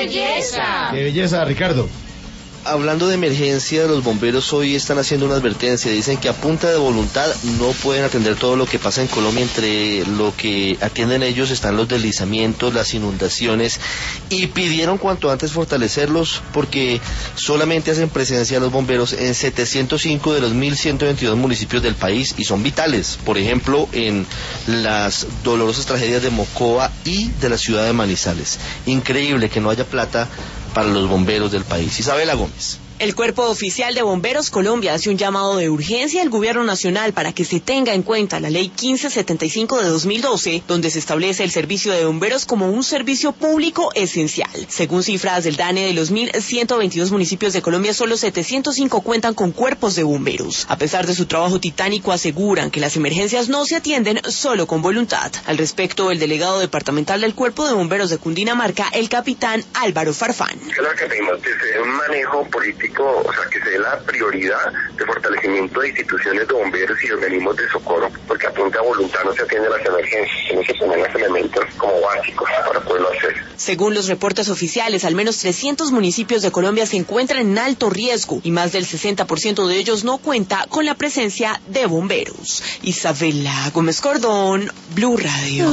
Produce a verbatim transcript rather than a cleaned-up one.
belleza! ¡Qué belleza, Ricardo! Hablando de emergencia, los bomberos hoy están haciendo una advertencia. Dicen que a punta de voluntad no pueden atender todo lo que pasa en Colombia. Entre lo que atienden ellos están los deslizamientos, las inundaciones, y pidieron cuanto antes fortalecerlos porque solamente hacen presencia los bomberos en setecientos cinco de los mil ciento veintidós municipios del país y son vitales. Por ejemplo, en las dolorosas tragedias de Mocoa y de la ciudad de Manizales. Increíble que no haya plata para los bomberos del país. Isabela Gómez. El Cuerpo Oficial de Bomberos Colombia hace un llamado de urgencia al Gobierno Nacional para que se tenga en cuenta la Ley quince setenta y cinco de dos mil doce, donde se establece el servicio de bomberos como un servicio público esencial. Según cifras del DANE, de los mil ciento veintidós municipios de Colombia, solo setecientos cinco cuentan con cuerpos de bomberos. A pesar de su trabajo titánico, aseguran que las emergencias no se atienden solo con voluntad. Al respecto, el delegado departamental del Cuerpo de Bomberos de Cundinamarca, el capitán Álvaro Farfán. Claro que pedimos que se dé un manejo político, o sea, que se dé la prioridad de fortalecimiento de instituciones de bomberos y organismos de socorro, porque a punta de voluntad no se atienden las emergencias, sino se ponen los elementos como básicos para poderlo hacer. Según los reportes oficiales, al menos trescientos municipios de Colombia se encuentran en alto riesgo y más del sesenta por ciento de ellos no cuenta con la presencia de bomberos. Isabela Gómez Cordón, Blue Radio.